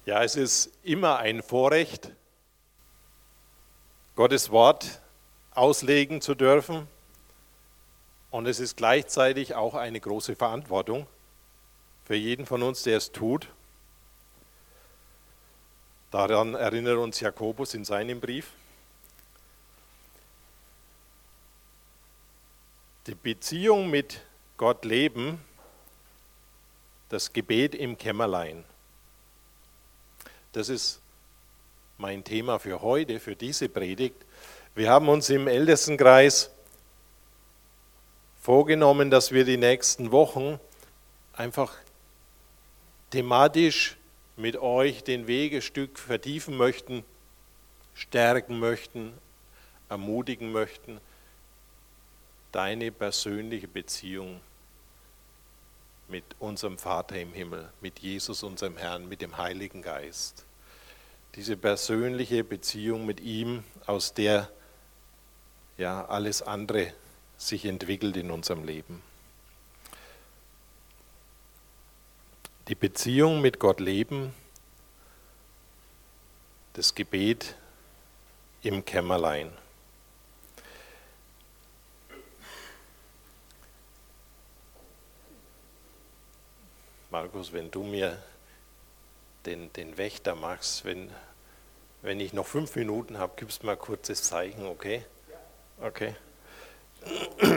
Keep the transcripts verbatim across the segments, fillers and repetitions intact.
Ja, es ist immer ein Vorrecht, Gottes Wort auslegen zu dürfen. Und es ist gleichzeitig auch eine große Verantwortung für jeden von uns, der es tut. Daran erinnert uns Jakobus in seinem Brief. Die Beziehung mit Gott leben, das Gebet im Kämmerlein. Das ist mein Thema für heute, für diese Predigt. Wir haben uns im Ältestenkreis vorgenommen, dass wir die nächsten Wochen einfach thematisch mit euch den Weg ein Stück vertiefen möchten, stärken möchten, ermutigen möchten, deine persönliche Beziehung mit unserem Vater im Himmel, mit Jesus, unserem Herrn, mit dem Heiligen Geist. Diese persönliche Beziehung mit ihm, aus der ja alles andere sich entwickelt in unserem Leben. Die Beziehung mit Gott leben, das Gebet im Kämmerlein. Markus, wenn du mir den, den Wächter machst, wenn, wenn ich noch fünf Minuten habe, gibst du mal ein kurzes Zeichen, okay? Okay. Aber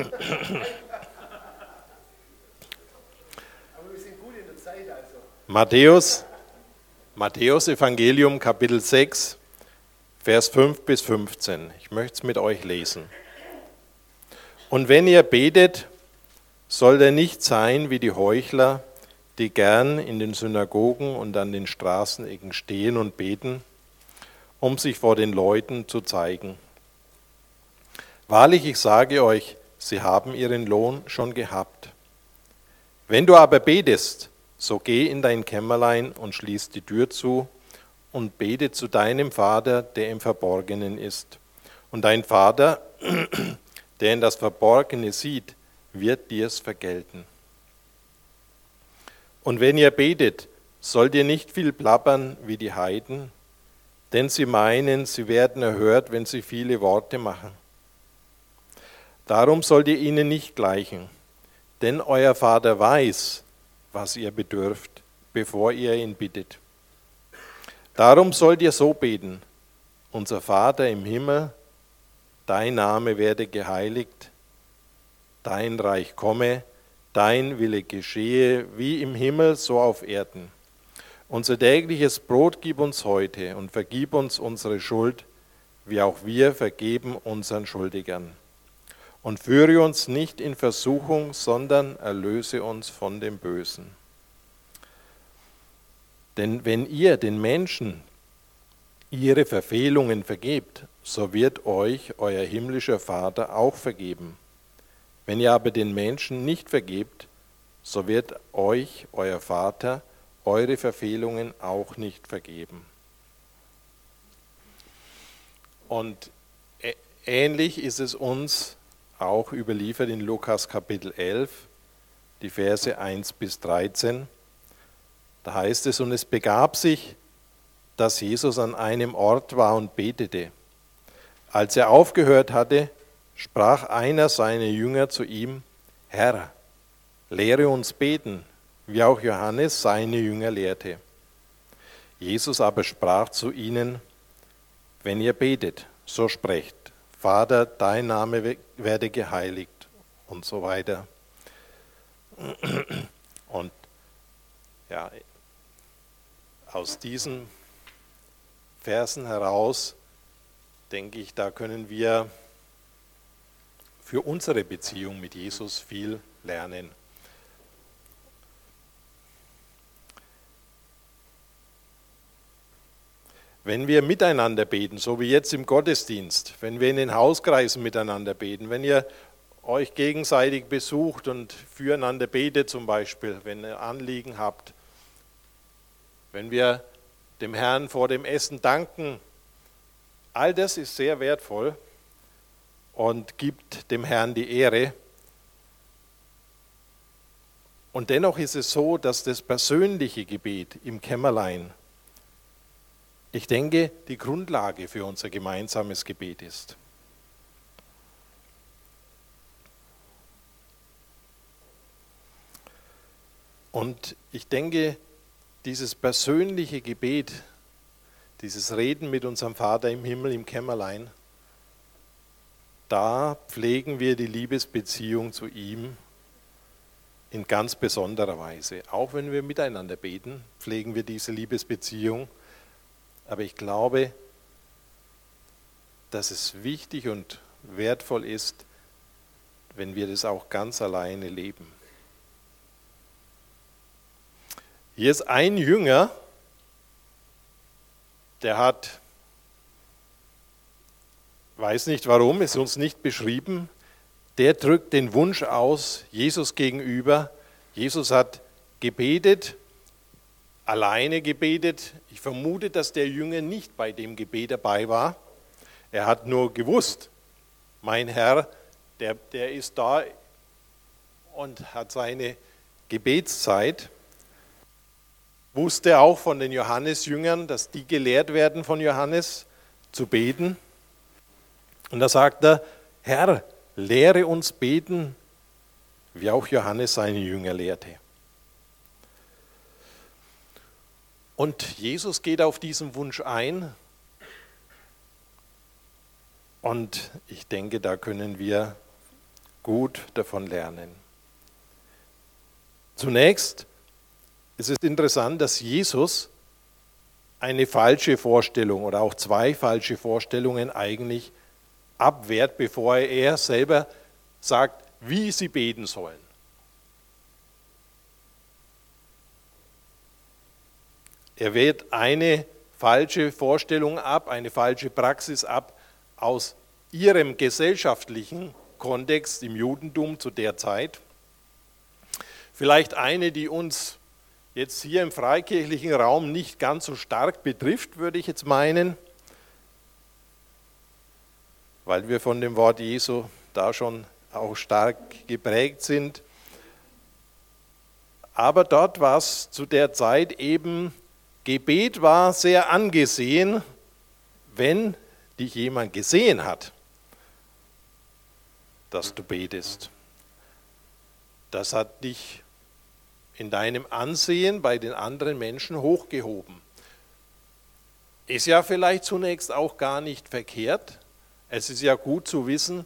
wir sind gut in der Zeit also. Matthäus, Matthäus Evangelium Kapitel sechs, Vers fünf bis fünfzehn. Ich möchte es mit euch lesen. Und wenn ihr betet, soll er nicht sein wie die Heuchler, die gern in den Synagogen und an den Straßenecken stehen und beten, um sich vor den Leuten zu zeigen. Wahrlich, ich sage euch, sie haben ihren Lohn schon gehabt. Wenn du aber betest, so geh in dein Kämmerlein und schließ die Tür zu und bete zu deinem Vater, der im Verborgenen ist. Und dein Vater, der in das Verborgene sieht, wird dir's vergelten. Und wenn ihr betet, sollt ihr nicht viel plappern wie die Heiden, denn sie meinen, sie werden erhört, wenn sie viele Worte machen. Darum sollt ihr ihnen nicht gleichen, denn euer Vater weiß, was ihr bedürft, bevor ihr ihn bittet. Darum sollt ihr so beten: Unser Vater im Himmel, dein Name werde geheiligt, dein Reich komme, dein Wille geschehe, wie im Himmel, so auf Erden. Unser tägliches Brot gib uns heute und vergib uns unsere Schuld, wie auch wir vergeben unseren Schuldigern. Und führe uns nicht in Versuchung, sondern erlöse uns von dem Bösen. Denn wenn ihr den Menschen ihre Verfehlungen vergebt, so wird euch euer himmlischer Vater auch vergeben. Wenn ihr aber den Menschen nicht vergebt, so wird euch euer Vater eure Verfehlungen auch nicht vergeben. Und ähnlich ist es uns auch überliefert in Lukas Kapitel elf, die Verse eins bis dreizehn. Da heißt es: Und es begab sich, dass Jesus an einem Ort war und betete. Als er aufgehört hatte, sprach einer seiner Jünger zu ihm: Herr, lehre uns beten, wie auch Johannes seine Jünger lehrte. Jesus aber sprach zu ihnen: Wenn ihr betet, so sprecht: Vater, dein Name werde geheiligt und so weiter. Und ja, aus diesen Versen heraus, denke ich, da können wir für unsere Beziehung mit Jesus viel lernen. Wenn wir miteinander beten, so wie jetzt im Gottesdienst, wenn wir in den Hauskreisen miteinander beten, wenn ihr euch gegenseitig besucht und füreinander betet zum Beispiel, wenn ihr Anliegen habt, wenn wir dem Herrn vor dem Essen danken, all das ist sehr wertvoll und gibt dem Herrn die Ehre. Und dennoch ist es so, dass das persönliche Gebet im Kämmerlein ich denke, die Grundlage für unser gemeinsames Gebet ist. Und ich denke, dieses persönliche Gebet, dieses Reden mit unserem Vater im Himmel, im Kämmerlein, da pflegen wir die Liebesbeziehung zu ihm in ganz besonderer Weise. Auch wenn wir miteinander beten, pflegen wir diese Liebesbeziehung. Aber ich glaube, dass es wichtig und wertvoll ist, wenn wir das auch ganz alleine leben. Hier ist ein Jünger, der hat, weiß nicht warum, ist uns nicht beschrieben, der drückt den Wunsch aus, Jesus gegenüber. Jesus hat gebetet, alleine gebetet. Ich vermute, dass der Jünger nicht bei dem Gebet dabei war. Er hat nur gewusst, mein Herr, der, der ist da und hat seine Gebetszeit. Wusste auch von den Johannesjüngern, dass die gelehrt werden von Johannes zu beten. Und da sagt er, Herr, lehre uns beten, wie auch Johannes seine Jünger lehrte. Und Jesus geht auf diesen Wunsch ein. Und ich denke, da können wir gut davon lernen. Zunächst ist es interessant, dass Jesus eine falsche Vorstellung oder auch zwei falsche Vorstellungen eigentlich abwehrt, bevor er selber sagt, wie sie beten sollen. Er wehrt eine falsche Vorstellung ab, eine falsche Praxis ab aus ihrem gesellschaftlichen Kontext im Judentum zu der Zeit. Vielleicht eine, die uns jetzt hier im freikirchlichen Raum nicht ganz so stark betrifft, würde ich jetzt meinen, weil wir von dem Wort Jesu da schon auch stark geprägt sind. Aber dort war es zu der Zeit eben, Gebet war sehr angesehen, wenn dich jemand gesehen hat, dass du betest. Das hat dich in deinem Ansehen bei den anderen Menschen hochgehoben. Ist ja vielleicht zunächst auch gar nicht verkehrt. Es ist ja gut zu wissen,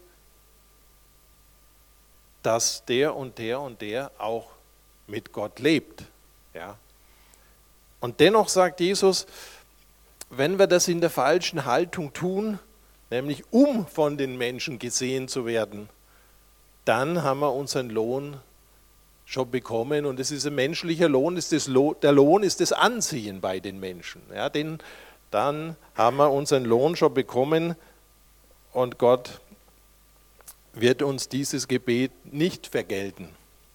dass der und der und der auch mit Gott lebt. Ja. Und dennoch sagt Jesus, wenn wir das in der falschen Haltung tun, nämlich um von den Menschen gesehen zu werden, dann haben wir unseren Lohn schon bekommen. Und es ist ein menschlicher Lohn, ist das Lohn, der Lohn ist das Ansehen bei den Menschen. Ja, den, dann haben wir unseren Lohn schon bekommen und Gott wird uns dieses Gebet nicht vergelten.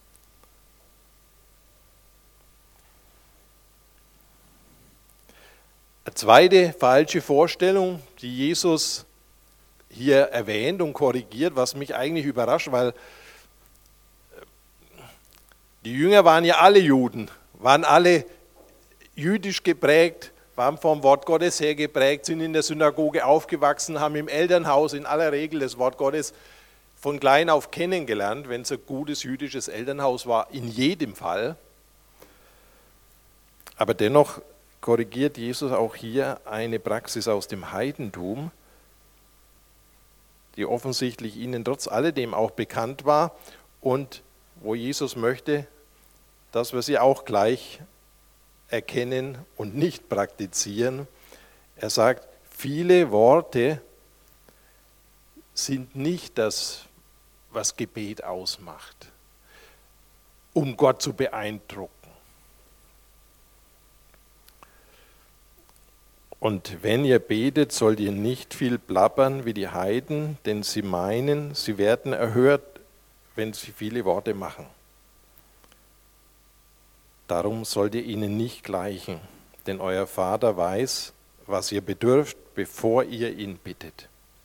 Eine zweite falsche Vorstellung, die Jesus hier erwähnt und korrigiert, was mich eigentlich überrascht, weil die Jünger waren ja alle Juden, waren alle jüdisch geprägt, waren vom Wort Gottes her geprägt, sind in der Synagoge aufgewachsen, haben im Elternhaus in aller Regel das Wort Gottes von klein auf kennengelernt, wenn es ein gutes jüdisches Elternhaus war, in jedem Fall. Aber dennoch korrigiert Jesus auch hier eine Praxis aus dem Heidentum, die offensichtlich ihnen trotz alledem auch bekannt war und wo Jesus möchte, dass wir sie auch gleich erkennen und nicht praktizieren. Er sagt, viele Worte sind nicht das, was Gebet ausmacht, um Gott zu beeindrucken. Und wenn ihr betet, sollt ihr nicht viel plappern wie die Heiden, denn sie meinen, sie werden erhört, wenn sie viele Worte machen. Darum sollt ihr ihnen nicht gleichen, denn euer Vater weiß, was ihr bedürft, bevor ihr ihn bittet.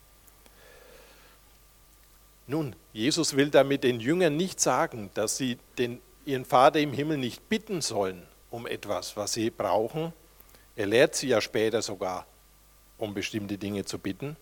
Nun, Jesus will damit den Jüngern nicht sagen, dass sie den, ihren Vater im Himmel nicht bitten sollen um etwas, was sie brauchen. Er lehrt sie ja später sogar, um bestimmte Dinge zu bitten.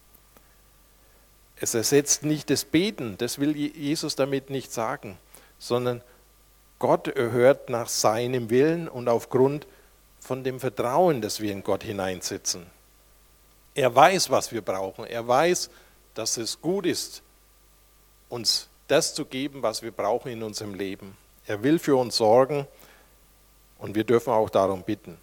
Es ersetzt nicht das Beten, das will Jesus damit nicht sagen, sondern Gott hört nach seinem Willen und aufgrund von dem Vertrauen, das wir in Gott hineinsetzen. Er weiß, was wir brauchen. Er weiß, dass es gut ist, uns das zu geben, was wir brauchen in unserem Leben. Er will für uns sorgen und wir dürfen auch darum bitten.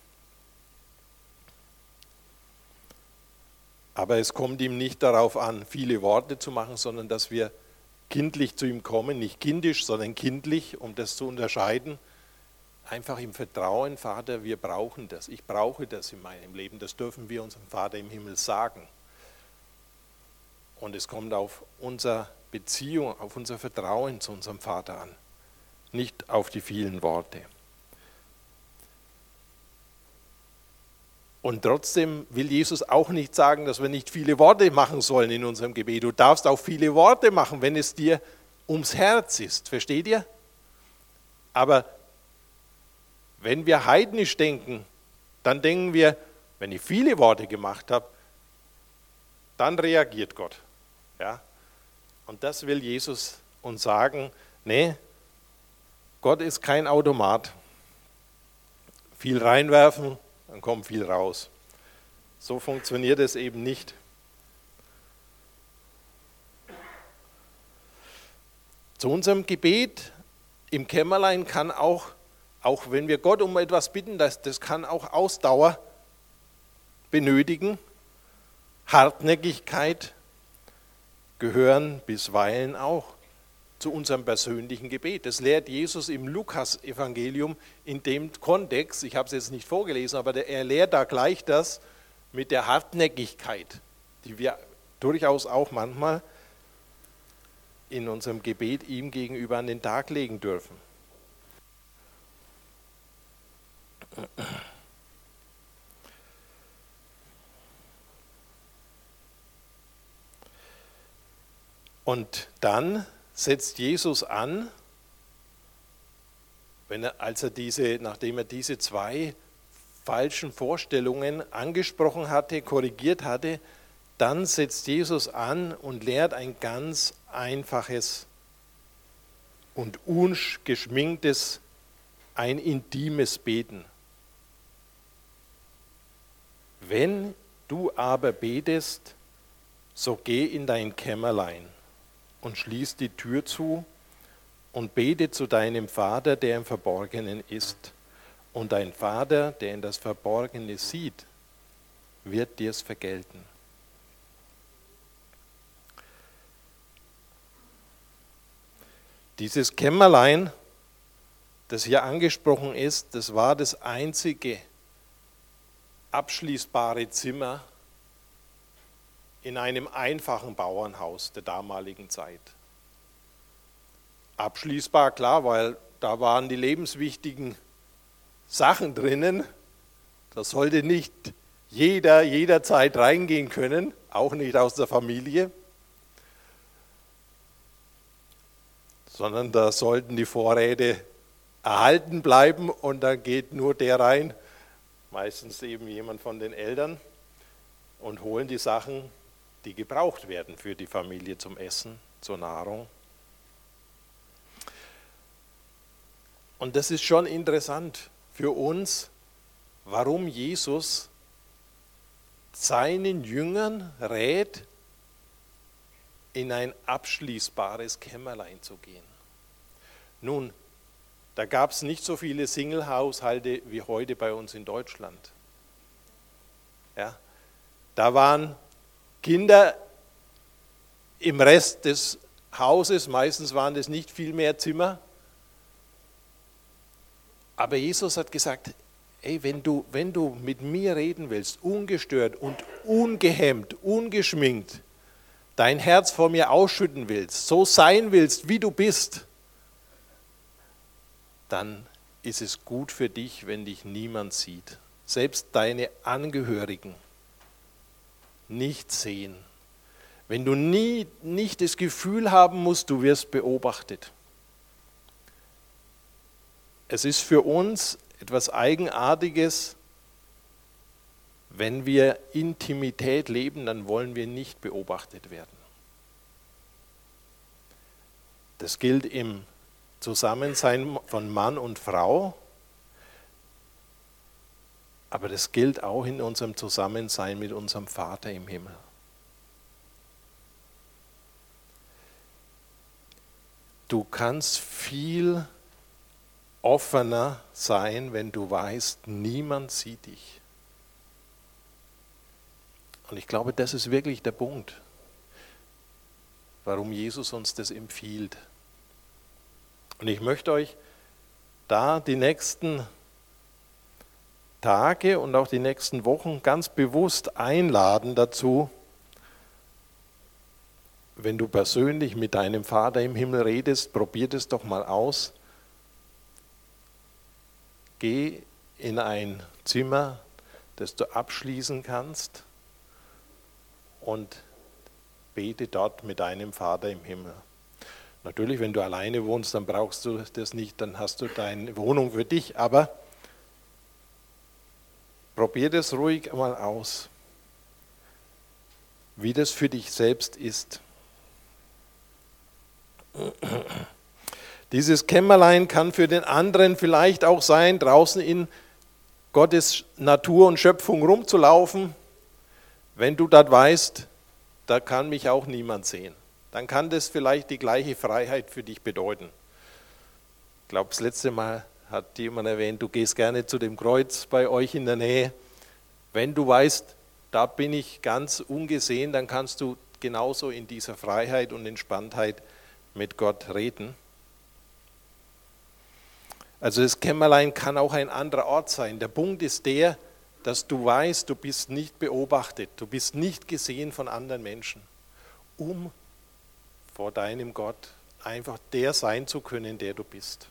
Aber es kommt ihm nicht darauf an, viele Worte zu machen, sondern dass wir kindlich zu ihm kommen, nicht kindisch, sondern kindlich, um das zu unterscheiden. Einfach im Vertrauen, Vater, wir brauchen das, ich brauche das in meinem Leben, das dürfen wir unserem Vater im Himmel sagen. Und es kommt auf unsere Beziehung, auf unser Vertrauen zu unserem Vater an, nicht auf die vielen Worte. Und trotzdem will Jesus auch nicht sagen, dass wir nicht viele Worte machen sollen in unserem Gebet. Du darfst auch viele Worte machen, wenn es dir ums Herz ist, versteht ihr? Aber wenn wir heidnisch denken, dann denken wir, wenn ich viele Worte gemacht habe, dann reagiert Gott. Ja? Und das will Jesus uns sagen, nee, Gott ist kein Automat. Viel reinwerfen, dann kommt viel raus. So funktioniert es eben nicht. Zu unserem Gebet im Kämmerlein kann auch, auch wenn wir Gott um etwas bitten, das, das kann auch Ausdauer benötigen. Hartnäckigkeit gehören bisweilen auch zu unserem persönlichen Gebet. Das lehrt Jesus im Lukas-Evangelium in dem Kontext, ich habe es jetzt nicht vorgelesen, aber der, er lehrt da gleich das mit der Hartnäckigkeit, die wir durchaus auch manchmal in unserem Gebet ihm gegenüber an den Tag legen dürfen. Und dann setzt Jesus an, wenn er, als er diese, nachdem er diese zwei falschen Vorstellungen angesprochen hatte, korrigiert hatte, dann setzt Jesus an und lehrt ein ganz einfaches und ungeschminktes, ein intimes Beten. Wenn du aber betest, so geh in dein Kämmerlein und schließ die Tür zu und bete zu deinem Vater, der im Verborgenen ist. Und dein Vater, der in das Verborgene sieht, wird dir es vergelten. Dieses Kämmerlein, das hier angesprochen ist, das war das einzige abschließbare Zimmer in einem einfachen Bauernhaus der damaligen Zeit. Abschließbar, klar, weil da waren die lebenswichtigen Sachen drinnen. Da sollte nicht jeder jederzeit reingehen können, auch nicht aus der Familie, sondern da sollten die Vorräte erhalten bleiben und da geht nur der rein, meistens eben jemand von den Eltern, und holen die Sachen, die gebraucht werden für die Familie zum Essen, zur Nahrung. Und das ist schon interessant für uns, warum Jesus seinen Jüngern rät, in ein abschließbares Kämmerlein zu gehen. Nun, da gab es nicht so viele Single-Haushalte wie heute bei uns in Deutschland. Ja, da waren Kinder im Rest des Hauses, meistens waren es nicht viel mehr Zimmer. Aber Jesus hat gesagt, ey, wenn du, wenn du mit mir reden willst, ungestört und ungehemmt, ungeschminkt, dein Herz vor mir ausschütten willst, so sein willst, wie du bist, dann ist es gut für dich, wenn dich niemand sieht. Selbst deine Angehörigen nicht sehen. Wenn du nie, nicht das Gefühl haben musst, du wirst beobachtet. Es ist für uns etwas Eigenartiges, wenn wir Intimität leben, dann wollen wir nicht beobachtet werden. Das gilt im Zusammensein von Mann und Frau, aber das gilt auch in unserem Zusammensein mit unserem Vater im Himmel. Du kannst viel offener sein, wenn du weißt, niemand sieht dich. Und ich glaube, das ist wirklich der Punkt, warum Jesus uns das empfiehlt. Und ich möchte euch da die nächsten Tage und auch die nächsten Wochen ganz bewusst einladen dazu, wenn du persönlich mit deinem Vater im Himmel redest, probier das doch mal aus. Geh in ein Zimmer, das du abschließen kannst und bete dort mit deinem Vater im Himmel. Natürlich, wenn du alleine wohnst, dann brauchst du das nicht, dann hast du deine Wohnung für dich, aber probier das ruhig mal aus, wie das für dich selbst ist. Dieses Kämmerlein kann für den anderen vielleicht auch sein, draußen in Gottes Natur und Schöpfung rumzulaufen. Wenn du das weißt, da kann mich auch niemand sehen. Dann kann das vielleicht die gleiche Freiheit für dich bedeuten. Ich glaube, das letzte Mal hat jemand erwähnt, du gehst gerne zu dem Kreuz bei euch in der Nähe. Wenn du weißt, da bin ich ganz ungesehen, dann kannst du genauso in dieser Freiheit und Entspanntheit mit Gott reden. Also das Kämmerlein kann auch ein anderer Ort sein. Der Punkt ist der, dass du weißt, du bist nicht beobachtet, du bist nicht gesehen von anderen Menschen, um vor deinem Gott einfach der sein zu können, der du bist.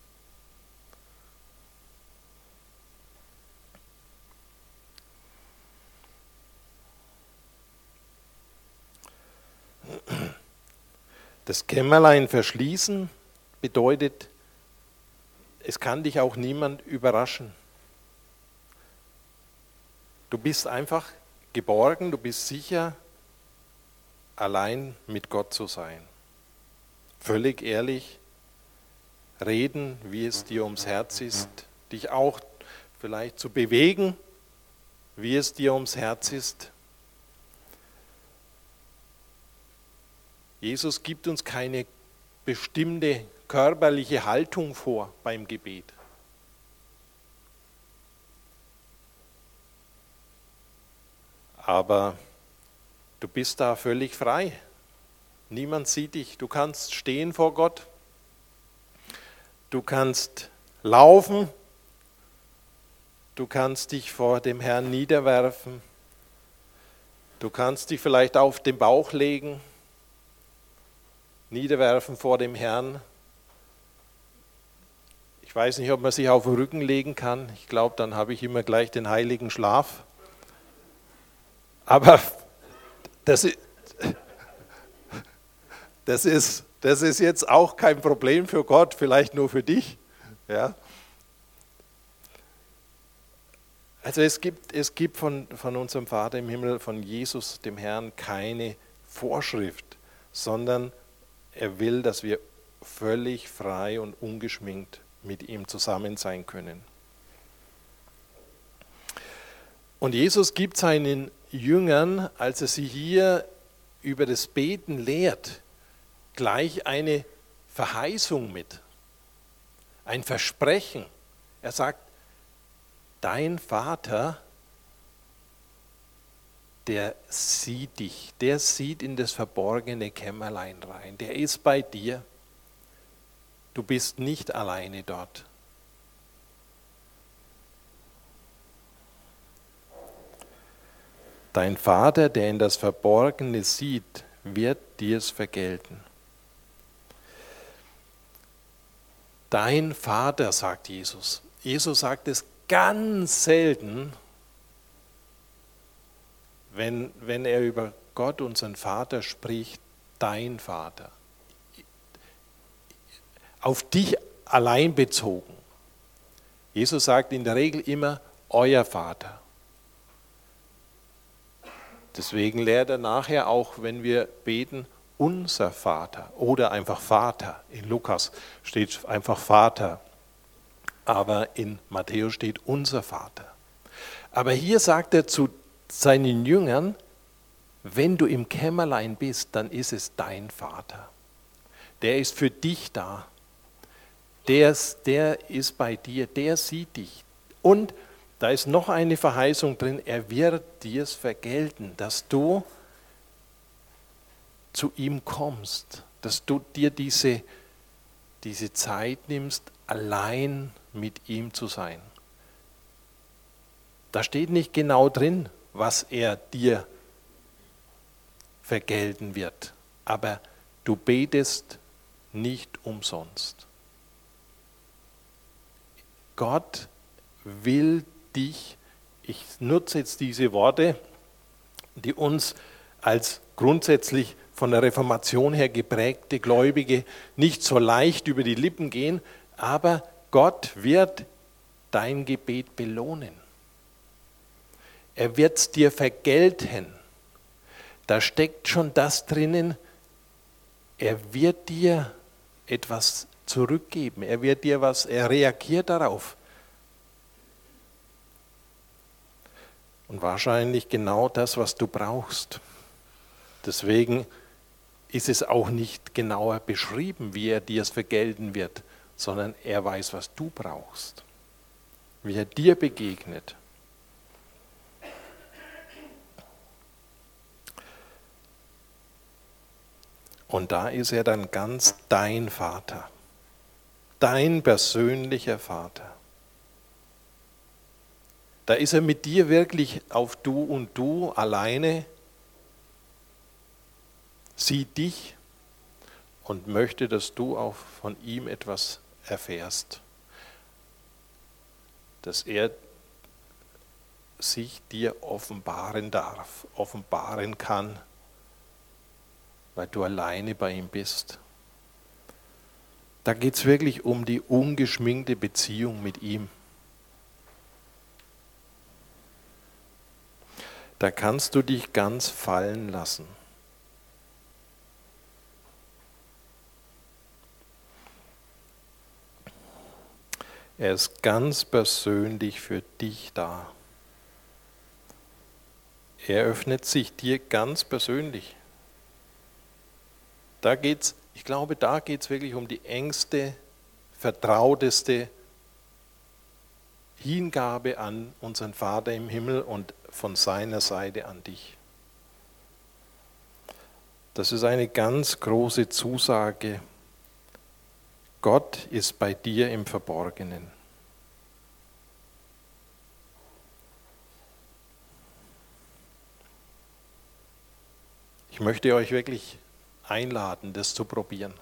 Das Kämmerlein verschließen bedeutet, es kann dich auch niemand überraschen. Du bist einfach geborgen, du bist sicher, allein mit Gott zu sein. Völlig ehrlich reden, wie es dir ums Herz ist, dich auch vielleicht zu bewegen, wie es dir ums Herz ist. Jesus gibt uns keine bestimmte körperliche Haltung vor beim Gebet. Aber du bist da völlig frei. Niemand sieht dich. Du kannst stehen vor Gott. Du kannst laufen. Du kannst dich vor dem Herrn niederwerfen. Du kannst dich vielleicht auf den Bauch legen, niederwerfen vor dem Herrn. Ich weiß nicht, ob man sich auf den Rücken legen kann. Ich glaube, dann habe ich immer gleich den heiligen Schlaf. Aber das ist, das ist, das ist jetzt auch kein Problem für Gott, vielleicht nur für dich. Ja. Also es gibt, es gibt von, von unserem Vater im Himmel, von Jesus, dem Herrn, keine Vorschrift, sondern er will, dass wir völlig frei und ungeschminkt mit ihm zusammen sein können. Und Jesus gibt seinen Jüngern, als er sie hier über das Beten lehrt, gleich eine Verheißung mit, ein Versprechen. Er sagt, dein Vater, der sieht dich, der sieht in das verborgene Kämmerlein rein, der ist bei dir. Du bist nicht alleine dort. Dein Vater, der in das Verborgene sieht, wird dir es vergelten. Dein Vater, sagt Jesus. Jesus sagt es ganz selten, wenn, wenn er über Gott, unseren Vater, spricht, dein Vater. Auf dich allein bezogen. Jesus sagt in der Regel immer, euer Vater. Deswegen lehrt er nachher auch, wenn wir beten, unser Vater oder einfach Vater. In Lukas steht einfach Vater, aber in Matthäus steht unser Vater. Aber hier sagt er zu seinen Jüngern, wenn du im Kämmerlein bist, dann ist es dein Vater. Der ist für dich da. Der, der ist bei dir, der sieht dich. Und da ist noch eine Verheißung drin, er wird dir es vergelten, dass du zu ihm kommst, dass du dir diese, diese Zeit nimmst, allein mit ihm zu sein. Da steht nicht genau drin, was er dir vergelten wird, aber du betest nicht umsonst. Gott will dich, ich nutze jetzt diese Worte, die uns als grundsätzlich von der Reformation her geprägte Gläubige nicht so leicht über die Lippen gehen, aber Gott wird dein Gebet belohnen. Er wird es dir vergelten. Da steckt schon das drinnen, er wird dir etwas zurückgeben, er wird dir was, er reagiert darauf. Und wahrscheinlich genau das, was du brauchst. Deswegen ist es auch nicht genauer beschrieben, wie er dir es vergelten wird, sondern er weiß, was du brauchst, wie er dir begegnet. Und da ist er dann ganz dein Vater, dein persönlicher Vater. Da ist er mit dir wirklich auf Du und Du alleine, sieht dich und möchte, dass du auch von ihm etwas erfährst. Dass er sich dir offenbaren darf, offenbaren kann, weil du alleine bei ihm bist. Da geht es wirklich um die ungeschminkte Beziehung mit ihm. Da kannst du dich ganz fallen lassen. Er ist ganz persönlich für dich da. Er öffnet sich dir ganz persönlich. Da geht's, ich glaube, da geht es wirklich um die engste, vertrauteste Hingabe an unseren Vater im Himmel und von seiner Seite an dich. Das ist eine ganz große Zusage. Gott ist bei dir im Verborgenen. Ich möchte euch wirklich einladen, das zu probieren.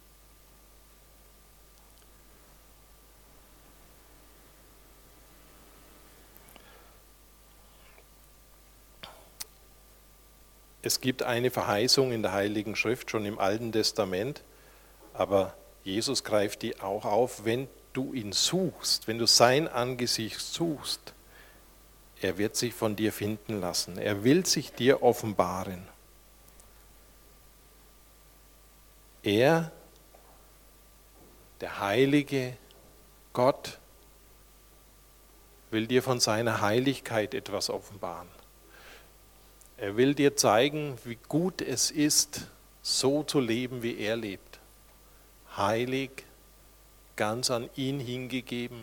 Es gibt eine Verheißung in der Heiligen Schrift, schon im Alten Testament, aber Jesus greift die auch auf, wenn du ihn suchst, wenn du sein Angesicht suchst, er wird sich von dir finden lassen. Er will sich dir offenbaren. Er, der heilige Gott, will dir von seiner Heiligkeit etwas offenbaren. Er will dir zeigen, wie gut es ist, so zu leben, wie er lebt. Heilig, ganz an ihn hingegeben.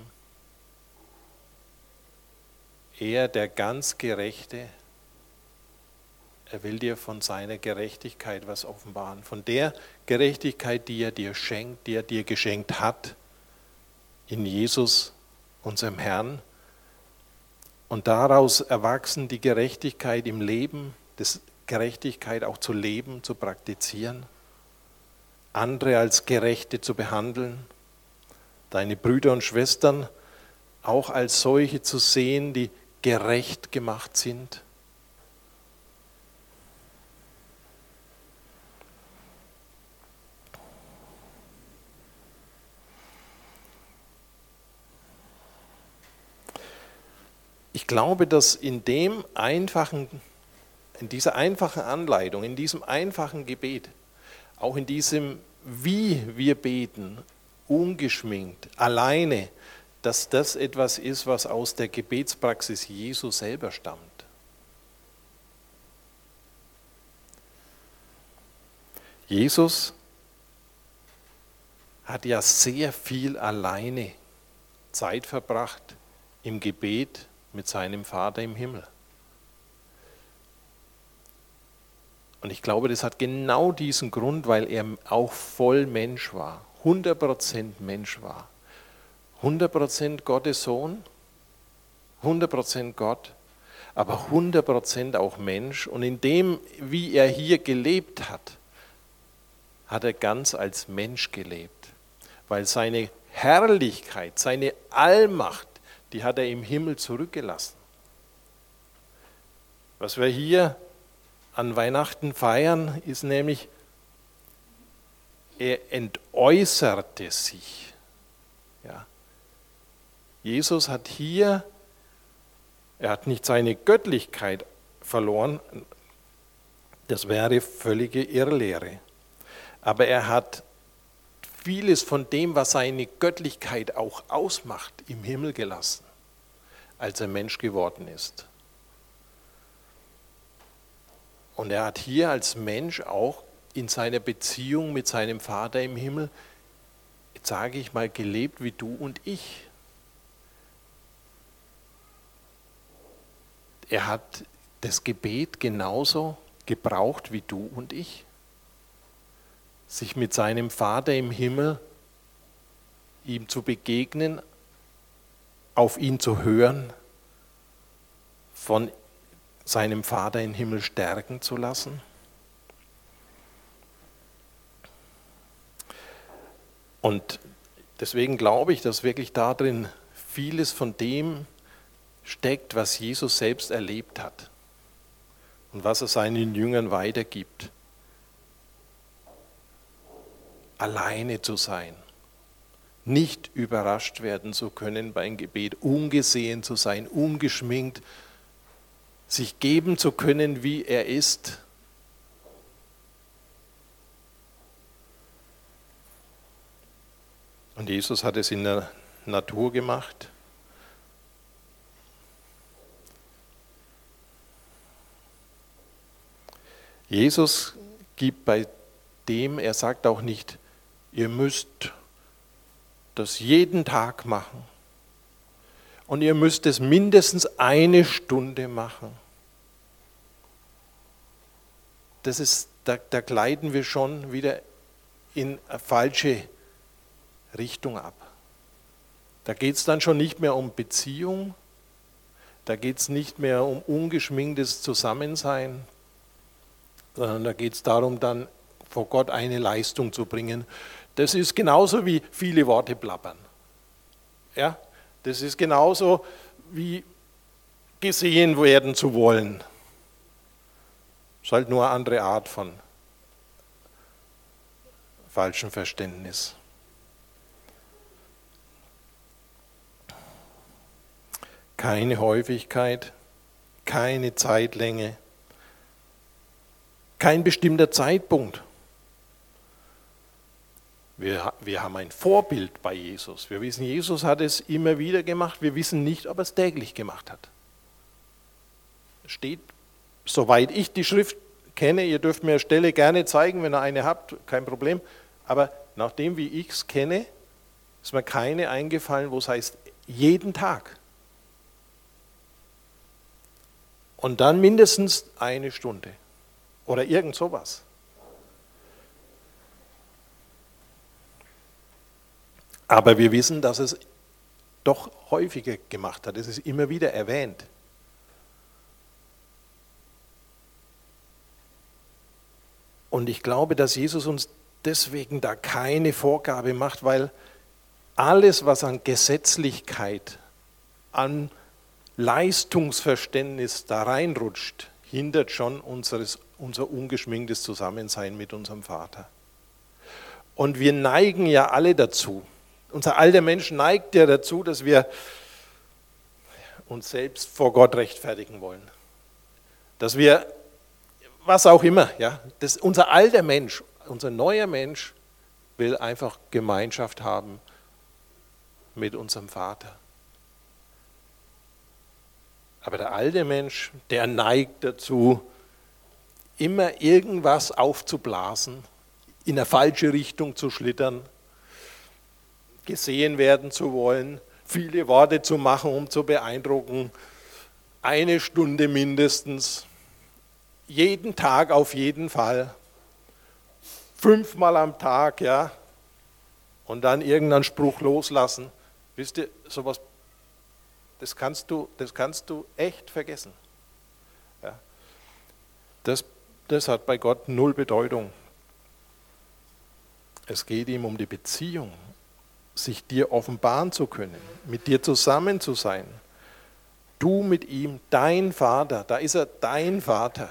Er, der ganz Gerechte, er will dir von seiner Gerechtigkeit was offenbaren. Von der Gerechtigkeit, die er dir schenkt, die er dir geschenkt hat, in Jesus, unserem Herrn. Und daraus erwachsen die Gerechtigkeit im Leben, das Gerechtigkeit auch zu leben, zu praktizieren, andere als Gerechte zu behandeln, deine Brüder und Schwestern auch als solche zu sehen, die gerecht gemacht sind. Ich glaube, dass in dem einfachen in dieser einfachen Anleitung, in diesem einfachen Gebet, auch in diesem, wie wir beten, ungeschminkt, alleine, dass das etwas ist, was aus der Gebetspraxis Jesu selber stammt. Jesus hat ja sehr viel alleine Zeit verbracht im Gebet mit seinem Vater im Himmel. Und ich glaube, das hat genau diesen Grund, weil er auch voll Mensch war, hundert Prozent Mensch war. hundert Prozent Gottes Sohn, hundert Prozent Gott, aber hundert Prozent auch Mensch. Und in dem, wie er hier gelebt hat, hat er ganz als Mensch gelebt, weil seine Herrlichkeit, seine Allmacht, die hat er im Himmel zurückgelassen. Was wir hier an Weihnachten feiern, ist nämlich, er entäußerte sich. Ja. Jesus hat hier, er hat nicht seine Göttlichkeit verloren, das wäre völlige Irrlehre. Aber er hat vieles von dem, was seine Göttlichkeit auch ausmacht, im Himmel gelassen, als er Mensch geworden ist. Und er hat hier als Mensch auch in seiner Beziehung mit seinem Vater im Himmel, jetzt sage ich mal, gelebt wie du und ich. Er hat das Gebet genauso gebraucht wie du und ich. Sich mit seinem Vater im Himmel, ihm zu begegnen, auf ihn zu hören, von seinem Vater im Himmel stärken zu lassen. Und deswegen glaube ich, dass wirklich darin vieles von dem steckt, was Jesus selbst erlebt hat und was er seinen Jüngern weitergibt. Alleine zu sein, nicht überrascht werden zu können beim Gebet, ungesehen zu sein, ungeschminkt, sich geben zu können, wie er ist. Und Jesus hat es in der Natur gemacht. Jesus gibt bei dem, er sagt auch nicht, ihr müsst das jeden Tag machen und ihr müsst es mindestens eine Stunde machen. Das ist, da, da gleiten wir schon wieder in eine falsche Richtung ab. Da geht es dann schon nicht mehr um Beziehung, da geht es nicht mehr um ungeschminktes Zusammensein, sondern da geht es darum, dann vor Gott eine Leistung zu bringen. Das ist genauso wie viele Worte plappern. Ja? Das ist genauso wie gesehen werden zu wollen. Das ist halt nur eine andere Art von falschem Verständnis. Keine Häufigkeit, keine Zeitlänge, kein bestimmter Zeitpunkt. Wir, wir haben ein Vorbild bei Jesus. Wir wissen, Jesus hat es immer wieder gemacht. Wir wissen nicht, ob er es täglich gemacht hat. Steht, soweit ich die Schrift kenne, ihr dürft mir eine Stelle gerne zeigen, wenn ihr eine habt, kein Problem. Aber nach dem, wie ich es kenne, ist mir keine eingefallen, wo es heißt, jeden Tag. Und dann mindestens eine Stunde. Oder irgend sowas. Aber wir wissen, dass es doch häufiger gemacht hat. Es ist immer wieder erwähnt. Und ich glaube, dass Jesus uns deswegen da keine Vorgabe macht, weil alles, was an Gesetzlichkeit, an Leistungsverständnis da reinrutscht, hindert schon unseres, unser ungeschminktes Zusammensein mit unserem Vater. Und wir neigen ja alle dazu. Unser alter Mensch neigt ja dazu, dass wir uns selbst vor Gott rechtfertigen wollen. Dass wir was auch immer. Ja? Das, unser alter Mensch, unser neuer Mensch will einfach Gemeinschaft haben mit unserem Vater. Aber der alte Mensch, der neigt dazu, immer irgendwas aufzublasen, in eine falsche Richtung zu schlittern, gesehen werden zu wollen, viele Worte zu machen, um zu beeindrucken, eine Stunde mindestens, jeden Tag auf jeden Fall, fünfmal am Tag, ja, und dann irgendeinen Spruch loslassen. Wisst ihr, sowas, das kannst du, das kannst du echt vergessen. Ja. Das, das hat bei Gott null Bedeutung. Es geht ihm um die Beziehung, sich dir offenbaren zu können, mit dir zusammen zu sein. Du mit ihm, dein Vater, da ist er, dein Vater.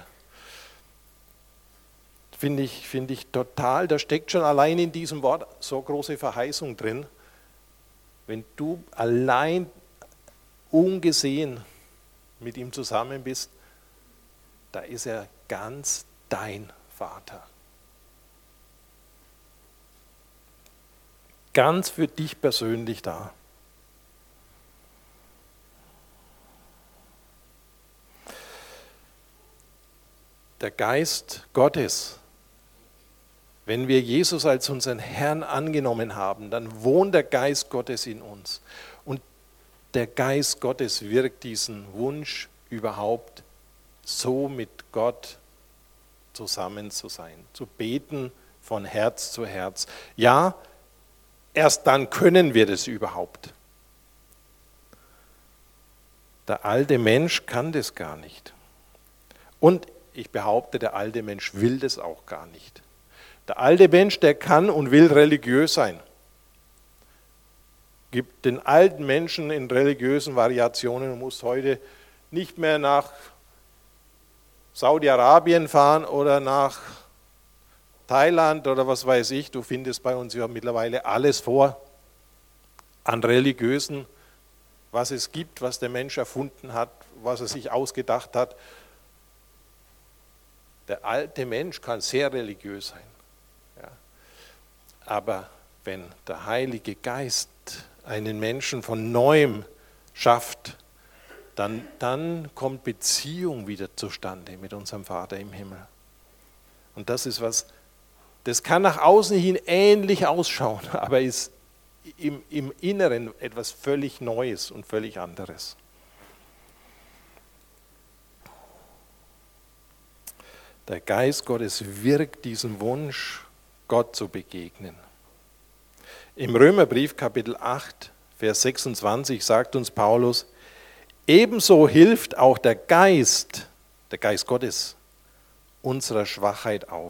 Finde ich, finde ich total, da steckt schon allein in diesem Wort so große Verheißung drin. Wenn du allein ungesehen mit ihm zusammen bist, da ist er ganz dein Vater. Ganz für dich persönlich da. Der Geist Gottes, wenn wir Jesus als unseren Herrn angenommen haben, dann wohnt der Geist Gottes in uns. Und der Geist Gottes wirkt diesen Wunsch überhaupt, so mit Gott zusammen zu sein, zu beten von Herz zu Herz. Ja, erst dann können wir das überhaupt. Der alte Mensch kann das gar nicht. Und ich behaupte, der alte Mensch will das auch gar nicht. Der alte Mensch, der kann und will religiös sein. Gibt den alten Menschen in religiösen Variationen und muss heute nicht mehr nach Saudi-Arabien fahren oder nach Thailand oder was weiß ich. Du findest bei uns ja mittlerweile alles vor an religiösen, was es gibt, was der Mensch erfunden hat, was er sich ausgedacht hat. Der alte Mensch kann sehr religiös sein. Ja. Aber wenn der Heilige Geist einen Menschen von Neuem schafft, dann, dann kommt Beziehung wieder zustande mit unserem Vater im Himmel. Und das ist was, das kann nach außen hin ähnlich ausschauen, aber ist im, im Inneren etwas völlig Neues und völlig anderes. Der Geist Gottes wirkt diesen Wunsch, Gott zu begegnen. Im Römerbrief Kapitel acht, Vers sechsundzwanzig sagt uns Paulus, ebenso hilft auch der Geist, der Geist Gottes, unserer Schwachheit auf.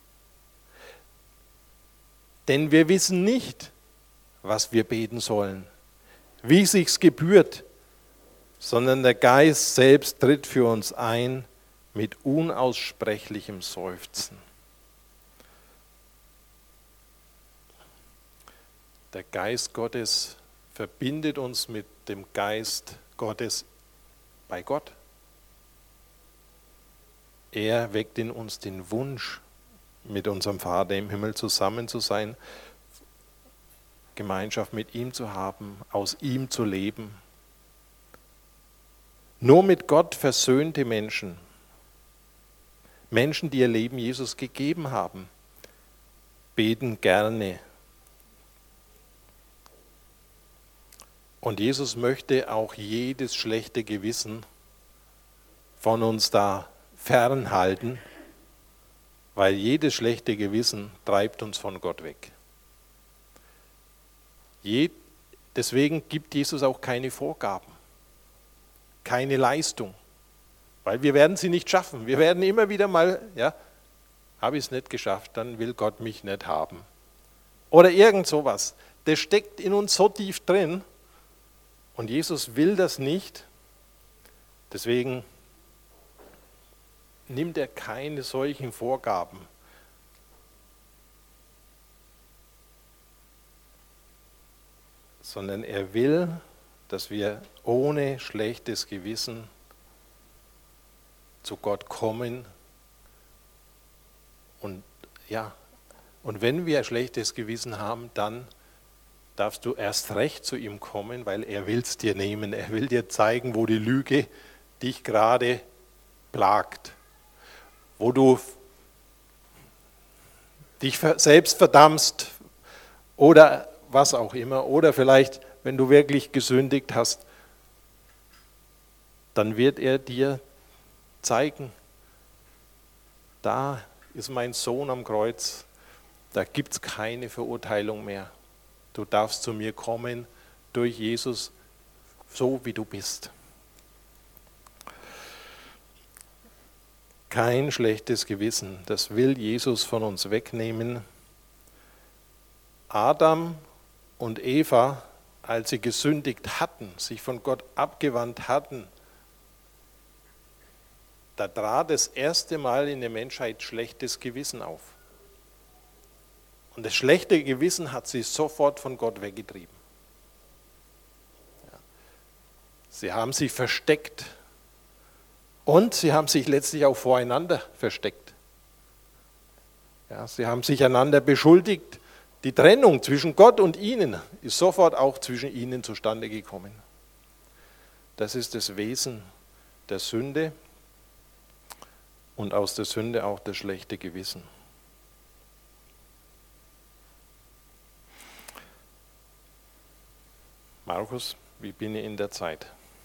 Denn wir wissen nicht, was wir beten sollen, wie sich's gebührt, sondern der Geist selbst tritt für uns ein mit unaussprechlichem Seufzen. Der Geist Gottes verbindet uns mit dem Geist Gottes bei Gott. Er weckt in uns den Wunsch, mit unserem Vater im Himmel zusammen zu sein, Gemeinschaft mit ihm zu haben, aus ihm zu leben. Nur mit Gott versöhnte Menschen, Menschen, die ihr Leben Jesus gegeben haben, beten gerne. Und Jesus möchte auch jedes schlechte Gewissen von uns da fernhalten, weil jedes schlechte Gewissen treibt uns von Gott weg. Je, deswegen gibt Jesus auch keine Vorgaben, keine Leistung, weil wir werden sie nicht schaffen. Wir werden immer wieder mal, ja, habe ich es nicht geschafft, dann will Gott mich nicht haben. Oder irgend sowas. Das steckt in uns so tief drin und Jesus will das nicht. Deswegen nimmt er keine solchen Vorgaben. Sondern er will, dass wir ohne schlechtes Gewissen zu Gott kommen Und ja, und wenn wir ein schlechtes Gewissen haben, dann darfst du erst recht zu ihm kommen, weil er will es dir nehmen. Er will dir zeigen, wo die Lüge dich gerade plagt, wo du dich selbst verdammst oder was auch immer. Oder vielleicht, wenn du wirklich gesündigt hast, dann wird er dir zeigen, da ist mein Sohn am Kreuz, da gibt es keine Verurteilung mehr. Du darfst zu mir kommen durch Jesus, so wie du bist. Kein schlechtes Gewissen, das will Jesus von uns wegnehmen. Adam und Eva, als sie gesündigt hatten, sich von Gott abgewandt hatten, da trat das erste Mal in der Menschheit schlechtes Gewissen auf. Und das schlechte Gewissen hat sie sofort von Gott weggetrieben. Ja. Sie haben sich versteckt und sie haben sich letztlich auch voreinander versteckt. Ja, sie haben sich einander beschuldigt. Die Trennung zwischen Gott und ihnen ist sofort auch zwischen ihnen zustande gekommen. Das ist das Wesen der Sünde und aus der Sünde auch das schlechte Gewissen. Markus, wie bin ich in der Zeit?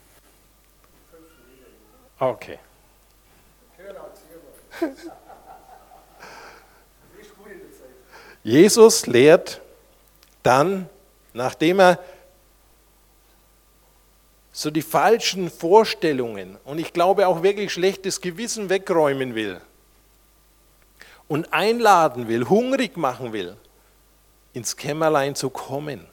Okay. Jesus lehrt dann, nachdem er so die falschen Vorstellungen und ich glaube auch wirklich schlechtes Gewissen wegräumen will und einladen will, hungrig machen will, ins Kämmerlein zu kommen,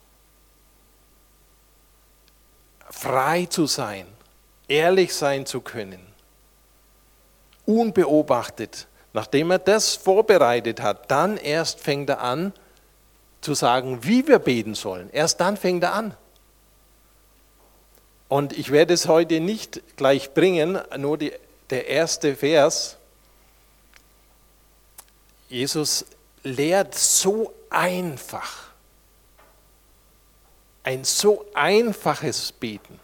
frei zu sein, ehrlich sein zu können, unbeobachtet. Nachdem er das vorbereitet hat, dann erst fängt er an zu sagen, wie wir beten sollen. Erst dann fängt er an. Und ich werde es heute nicht gleich bringen, nur die, der erste Vers. Jesus lehrt so einfach. Ein so einfaches Beten.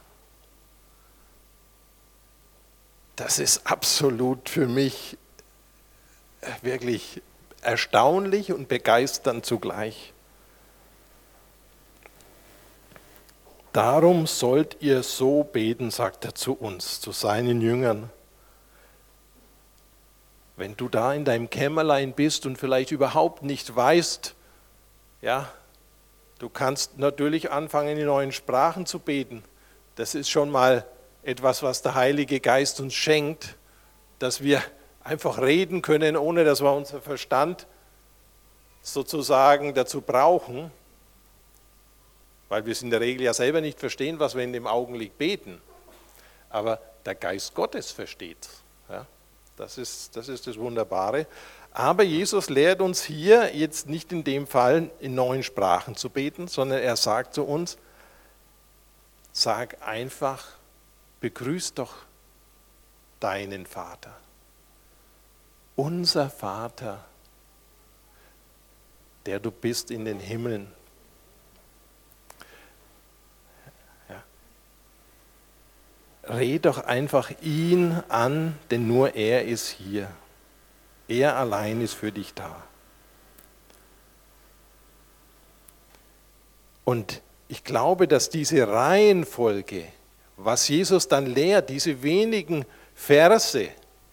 Das ist absolut für mich wirklich erstaunlich und begeisternd zugleich. Darum sollt ihr so beten, sagt er zu uns, zu seinen Jüngern. Wenn du da in deinem Kämmerlein bist und vielleicht überhaupt nicht weißt, ja, du kannst natürlich anfangen, in neuen Sprachen zu beten. Das ist schon mal etwas, was der Heilige Geist uns schenkt, dass wir einfach reden können, ohne dass wir unser Verstand sozusagen dazu brauchen, weil wir es in der Regel ja selber nicht verstehen, was wir in dem Augenblick beten. Aber der Geist Gottes versteht. Ja, das ist, das ist das Wunderbare. Aber Jesus lehrt uns hier jetzt nicht in dem Fall in neuen Sprachen zu beten, sondern er sagt zu uns, sag einfach, begrüß doch deinen Vater. Unser Vater, der du bist in den Himmeln. Ja. Red doch einfach ihn an, denn nur er ist hier. Er allein ist für dich da. Und ich glaube, dass diese Reihenfolge, was Jesus dann lehrt, diese wenigen Verse,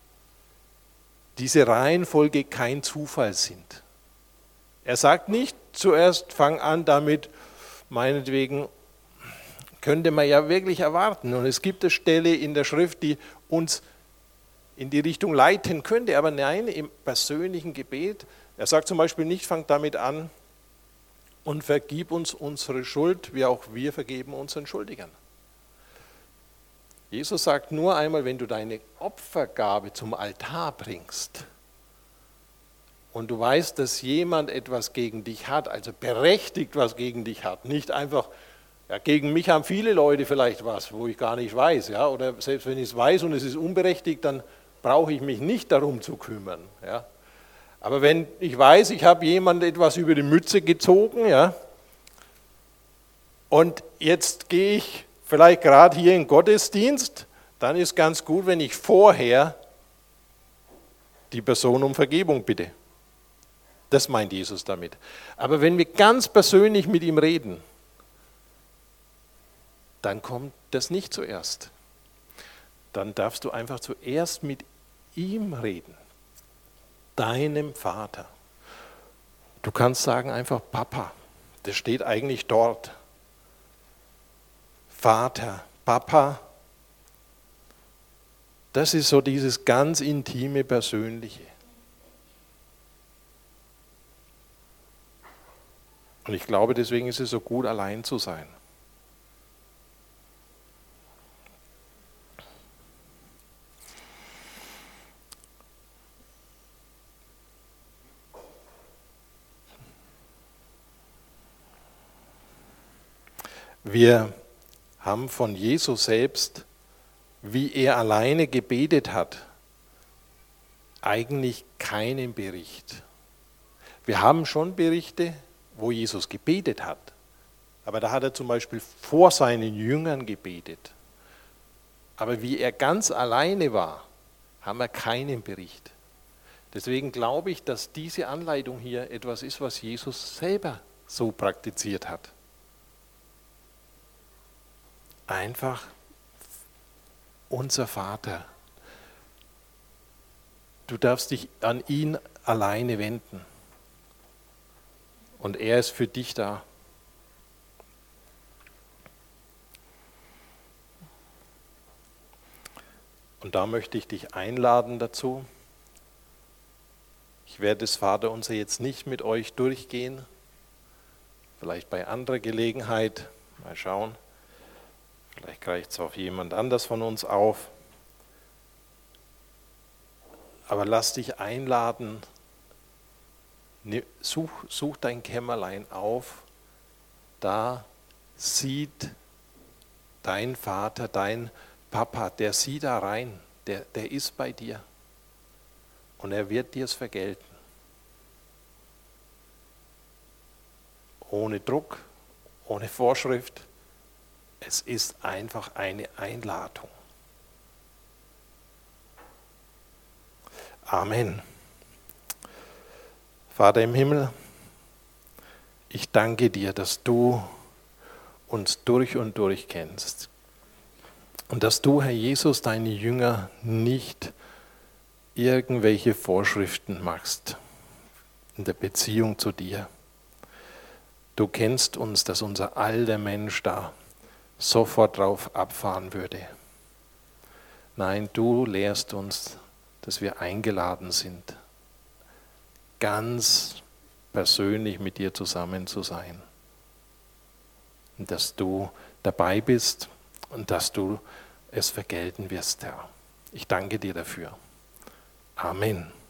diese Reihenfolge kein Zufall sind. Er sagt nicht zuerst, fang an damit, meinetwegen könnte man ja wirklich erwarten. Und es gibt eine Stelle in der Schrift, die uns in die Richtung leiten könnte, aber nein, im persönlichen Gebet. Er sagt zum Beispiel nicht, fang damit an und vergib uns unsere Schuld, wie auch wir vergeben unseren Schuldigern. Jesus sagt nur einmal, wenn du deine Opfergabe zum Altar bringst und du weißt, dass jemand etwas gegen dich hat, also berechtigt was gegen dich hat, nicht einfach, ja, gegen mich haben viele Leute vielleicht was, wo ich gar nicht weiß, ja, oder selbst wenn ich es weiß und es ist unberechtigt, dann brauche ich mich nicht darum zu kümmern. Ja. Aber wenn ich weiß, ich habe jemand etwas über die Mütze gezogen, ja, und jetzt gehe ich vielleicht gerade hier in den Gottesdienst, dann ist ganz gut, wenn ich vorher die Person um Vergebung bitte. Das meint Jesus damit. Aber wenn wir ganz persönlich mit ihm reden, dann kommt das nicht zuerst. Dann darfst du einfach zuerst mit ihm reden, deinem Vater. Du kannst sagen einfach Papa, das steht eigentlich dort. Vater, Papa, das ist so dieses ganz intime, persönliche. Und ich glaube, deswegen ist es so gut, allein zu sein. Wir haben von Jesus selbst, wie er alleine gebetet hat, eigentlich keinen Bericht. Wir haben schon Berichte, wo Jesus gebetet hat, aber da hat er zum Beispiel vor seinen Jüngern gebetet. Aber wie er ganz alleine war, haben wir keinen Bericht. Deswegen glaube ich, dass diese Anleitung hier etwas ist, was Jesus selber so praktiziert hat. Einfach unser Vater. Du darfst dich an ihn alleine wenden. Und er ist für dich da. Und da möchte ich dich einladen dazu. Ich werde das Vaterunser jetzt nicht mit euch durchgehen. Vielleicht bei anderer Gelegenheit. Mal schauen. Vielleicht greift es auch jemand anders von uns auf. Aber lass dich einladen, such, such dein Kämmerlein auf, da sieht dein Vater, dein Papa, der sieht da rein, der, der ist bei dir und er wird dir es vergelten. Ohne Druck, ohne Vorschrift. Es ist einfach eine Einladung. Amen. Vater im Himmel, ich danke dir, dass du uns durch und durch kennst und dass du, Herr Jesus, deine Jünger nicht irgendwelche Vorschriften machst in der Beziehung zu dir. Du kennst uns, dass unser alter Mensch da sofort drauf abfahren würde. Nein, du lehrst uns, dass wir eingeladen sind, ganz persönlich mit dir zusammen zu sein. Und dass du dabei bist und dass du es vergelten wirst, Herr. Ich danke dir dafür. Amen.